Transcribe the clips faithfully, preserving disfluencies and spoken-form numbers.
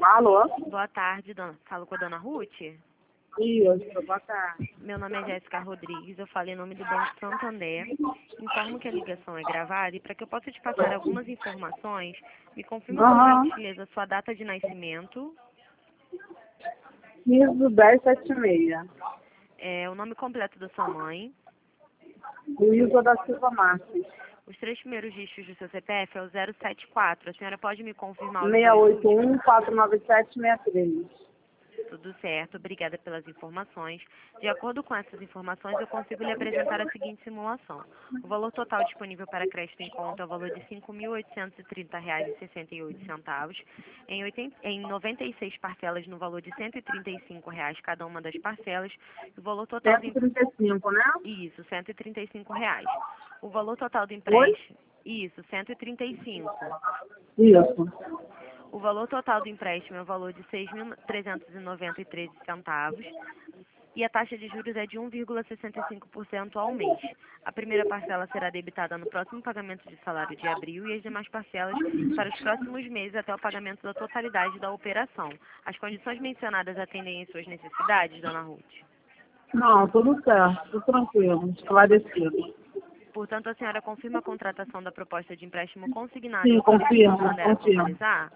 Alô? Boa tarde, dona. Falo com a dona Ruth. Isso, boa tarde. Meu nome é Jéssica Rodrigues, eu falo em nome do Banco Santander. Informo que a ligação é gravada e para que eu possa te passar algumas informações, me confirma por Aham. gentileza sua data de nascimento, quinze, dez, setenta e seis. é, o nome completo da sua mãe, Luísa da Silva Marques. os três primeiros dígitos do seu C P F é o zero sete quatro. A senhora pode me confirmar os seis dois oito últimos? um, quatro nove sete, seis três. Tudo certo, obrigada pelas informações. De acordo com essas informações, eu consigo lhe apresentar a seguinte simulação. O valor total disponível para crédito em conta é o valor de cinco mil oitocentos e trinta reais e sessenta e oito centavos, em, oitenta, em noventa e seis parcelas no valor de cento e trinta e cinco reais cada uma das parcelas, e o valor total do... cento e trinta e cinco, né? Isso, cento e trinta e cinco reais. O valor total do Oi? empréstimo... Isso, cento e trinta e cinco. Isso. O valor total do empréstimo é o valor de seis mil trezentos e noventa e três centavos e a taxa de juros é de um vírgula sessenta e cinco por cento ao mês. A primeira parcela será debitada no próximo pagamento de salário de abril e as demais parcelas para os próximos meses até o pagamento da totalidade da operação. As condições mencionadas atendem às suas necessidades, dona Ruth? Não, tudo certo, tudo tranquilo, esclarecido. Portanto, a senhora confirma a contratação da proposta de empréstimo consignado e Sim, autoriza o confirmo, Santander a confirmo, formalizar?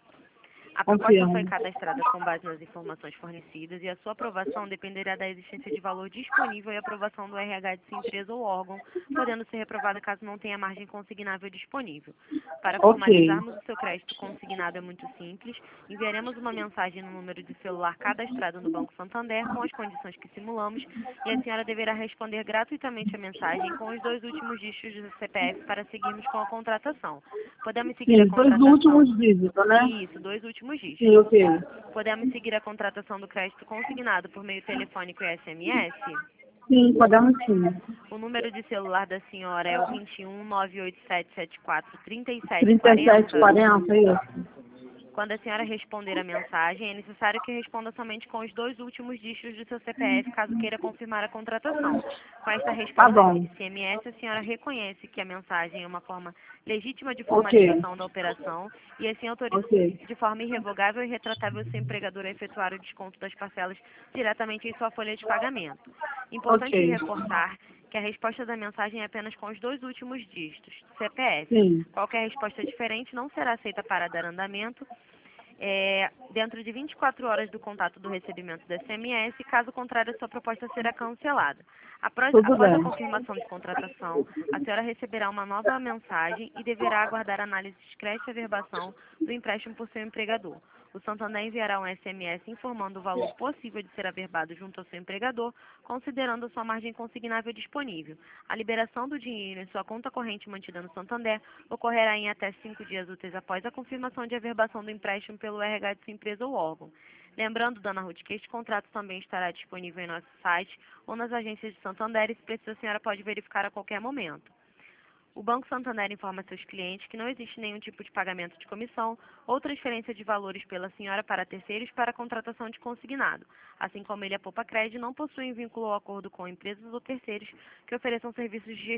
A proposta foi confirmo. cadastrada com base nas informações fornecidas e a sua aprovação dependerá da existência de valor disponível e aprovação do R H de sua empresa ou órgão, podendo ser reprovada caso não tenha margem consignável disponível. Para Ok. formalizarmos o seu crédito consignado é muito simples. Enviaremos uma mensagem no número de celular cadastrado no Banco Santander com as condições que simulamos e a senhora deverá responder gratuitamente a mensagem com os dois últimos dígitos do C P F para seguirmos com a contratação. Podemos seguir a Sim, dois contratação... últimos dígitos, né? Isso, dois últimos dígitos. Sim, ok. Podemos seguir a contratação do crédito consignado por meio telefônico e S M S? Sim, podemos sim. O número de celular da senhora é o vinte e um, nove oito sete sete quatro, trinta e sete trinta e sete, quarenta? quarenta, isso. Quando a senhora responder a mensagem, é necessário que responda somente com os dois últimos dígitos do seu C P F, caso queira confirmar a contratação. Com esta Tá resposta de bom. S M S, a senhora reconhece que a mensagem é uma forma legítima de Ok, formalização da operação e assim autoriza ok, de forma irrevogável e retratável o seu empregador a efetuar o desconto das parcelas diretamente em sua folha de pagamento. Importante ok. reforçar que a resposta da mensagem é apenas com os dois últimos dígitos do C P F. Sim, Qualquer resposta diferente não será aceita para dar andamento é, dentro de vinte e quatro horas do contato do recebimento do S M S, caso contrário, a sua proposta será cancelada. Após, tudo após a bem. confirmação de contratação, a senhora receberá uma nova mensagem e deverá aguardar análise discreta e averbação do empréstimo por seu empregador. O Santander enviará um S M S informando o valor possível de ser averbado junto ao seu empregador, considerando a sua margem consignável disponível. A liberação do dinheiro em sua conta corrente mantida no Santander ocorrerá em até cinco dias úteis após a confirmação de averbação do empréstimo pelo R H de sua empresa ou órgão. Lembrando, dona Ruth, que este contrato também estará disponível em nosso site ou nas agências de Santander e, se precisar, a senhora pode verificar a qualquer momento. O Banco Santander informa seus clientes que não existe nenhum tipo de pagamento de comissão ou transferência de valores pela senhora para terceiros para a contratação de consignado. Assim como ele, a Poupa Crédito não possui vínculo ou acordo com empresas ou terceiros que ofereçam serviços de